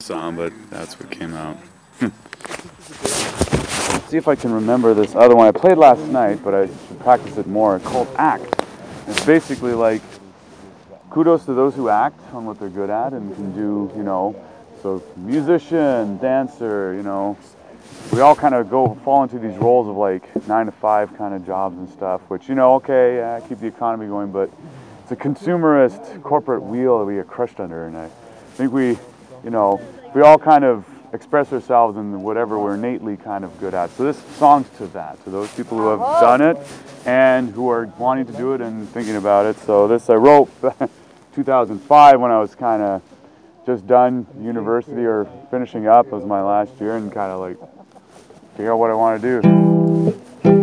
song, but that's what came out. See if I can remember this other one I played last night, but I should practice it more. Called Act. It's basically like kudos to those who act on what they're good at and can do, so musician, dancer, we all kind of fall into these roles of like 9 to 5 kind of jobs and stuff, which, keep the economy going, but it's a consumerist corporate wheel that we get crushed under. And I think we all kind of express ourselves in whatever we're innately kind of good at. So this song's to that, to those people who have done it and who are wanting to do it and thinking about it. So this I wrote 2005 when I was kind of just done university or finishing up. It was my last year and kind of like figure out what I want to do.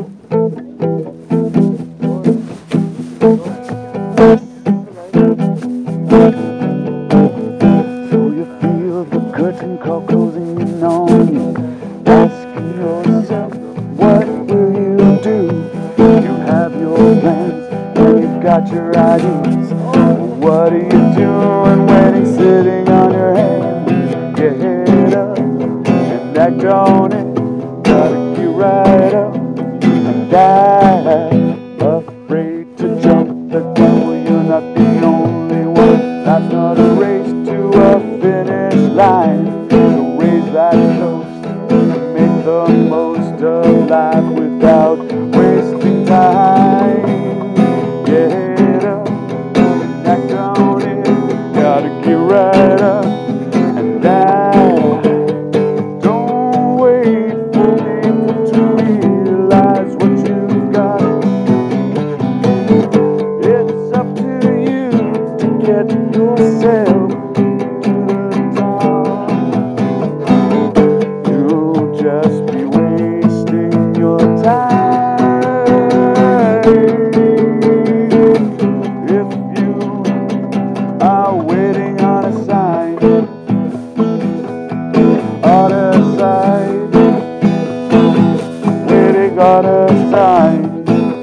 So you feel the curtain call closing in on you, asking yourself, what will you do? You have your plans and you've got your ideas. What are you doing when he's sitting on your hand? Get head up and act on it. Gotta get right up and die. Afraid to jump the gun, well, you're not the only one. Life's not a race to a finish line. So raise that toast and make the most of life without wasting time. Get up and act on it. Gotta get right up and die. Don't wait for people to realize what you've got. It's up to you to get yourself to the top. You'll just be wasting your time if you are waiting on a sign. On a sign, waiting on a sign.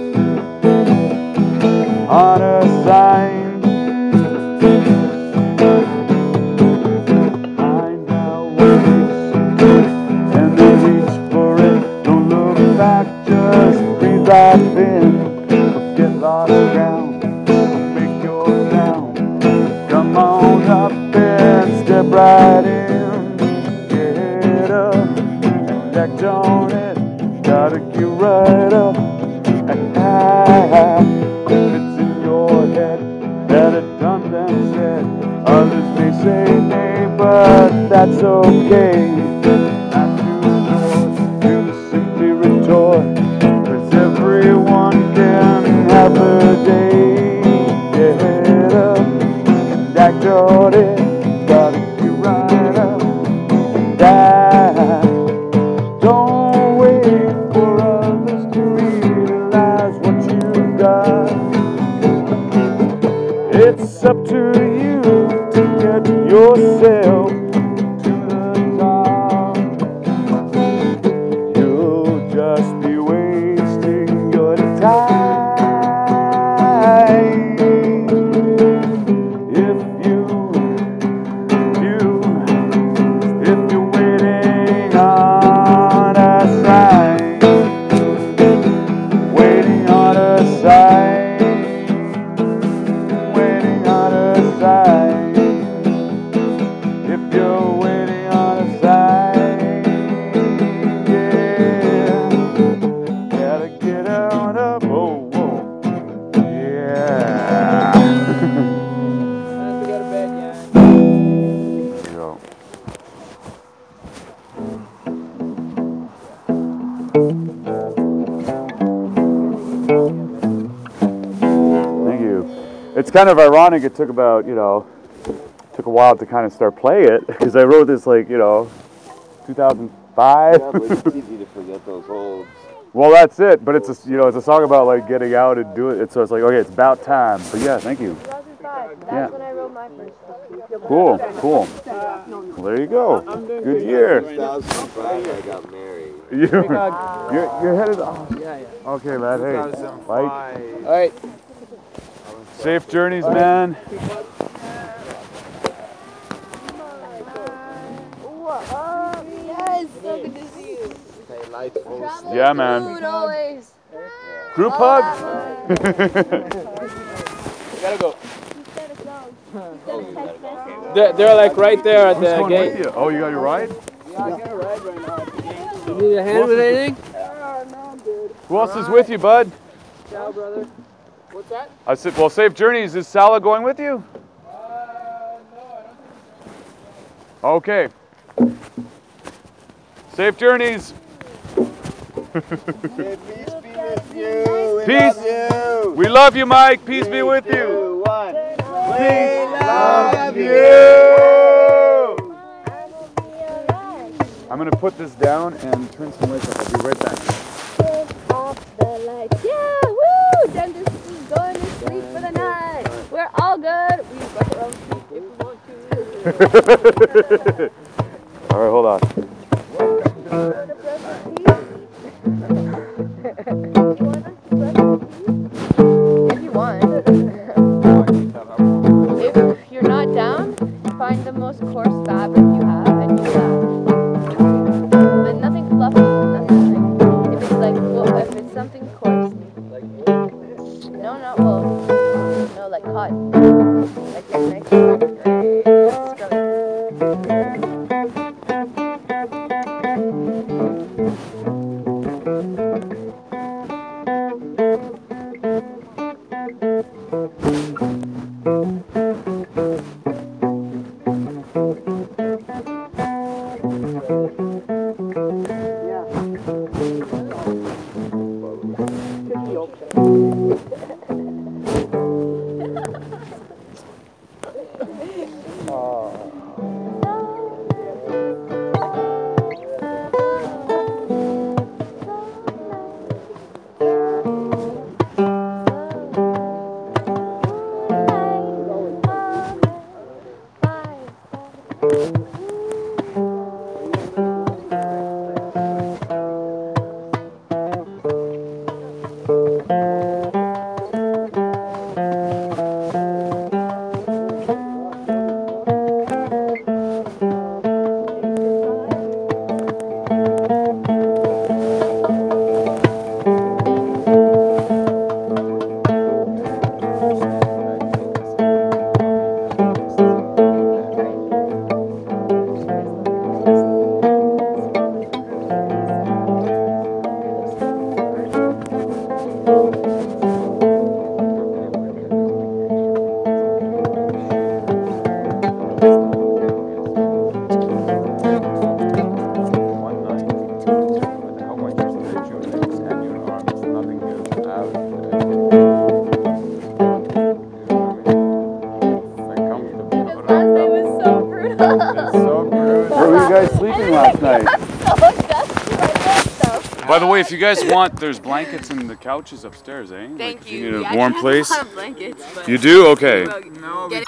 On a sign. Find out what makes you and then reach for it. Don't look back, just breathe life in. Get lost ground, make your sound. Come on up and step right in. Get up and act on it. Gotta get right up and act. If it's in your head that it done them said, others may say nay, but that's okay. Not too short, you simply retort, 'cause everyone can have a day. Get up and act on it. Gotta get right up and die. Don't wait for others to realize what you've got. It's up to you to get yourself to the top. You'll just be wasting your time if you're waiting on a sign. Waiting on a sign. Waiting on a sign. If you're waiting on a sign, yeah. Gotta get on up. Oh, whoa. Yeah. Time to go to bed, yeah. There you go. Thank you. It's kind of ironic it took about, took a while to kind of start play it, because I wrote this like, 2005. Yeah, but it's easy to forget those old. Well, that's it, but it's a, it's a song about like getting out and doing it, so it's like, okay, it's about time. But yeah, thank you. 2005. That's Yeah. when I wrote my first song. Cool. Well, there you go. Good year. 2005, I got married. You're headed. Oh, Yeah. okay, man. Hey, Mike. All right. Safe journeys, man. Yes, so good to see you. Hey, lights full. Yeah, man. Food always. Group hug. Gotta go. Instead of phone. Instead of text message. They're like right there at Who's the going gate. with you? Oh, you got your ride? Yeah, I got a ride right now at the gate. You need a hand with anything? No, I'm good. Who else is with you, bud? Ciao, brother. What's that? I said, well, safe journeys. Is Sala going with you? No, I don't think so. Okay. Safe journeys. May peace be with you. Peace. We love you, Mike. Peace be with you. 2, 1. We love you. I'm gonna put this down and turn some lights up. I'll be right back. Turn off the lights. Yeah, woo! Dentist is going to sleep for the night. We're all good. We brush our own teeth if we want to. All right, hold on. If you want. If you're not down, find the most coarse fabric you have and use that. But nothing fluffy, nothing like, if it's like, well, if it's something coarse. No, not wool. No, like cotton. Like nice scrubby. Where were you guys sleeping last night? By the way, if you guys want, there's blankets and the couches upstairs, eh? Thank if you. you need Yeah, a warm I have place. a lot of blankets, but You do? Okay. we'll get